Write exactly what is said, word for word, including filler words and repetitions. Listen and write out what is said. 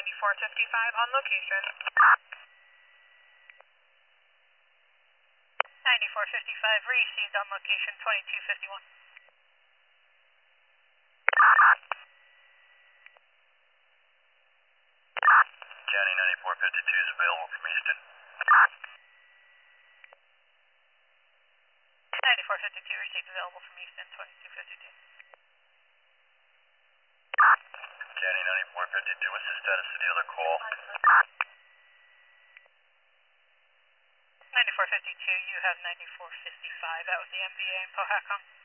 ninety-four fifty-five on location. ninety-four fifty-five received on location twenty-two fifty-one. County ninety-four fifty-two is available from Easton. ninety-four fifty-two received available from Easton twenty-two fifty-two. County ninety-four fifty-two, what's the status of the other call? ninety-four fifty-two, you have ninety-four fifty-five. That was the M V A in Powhatan.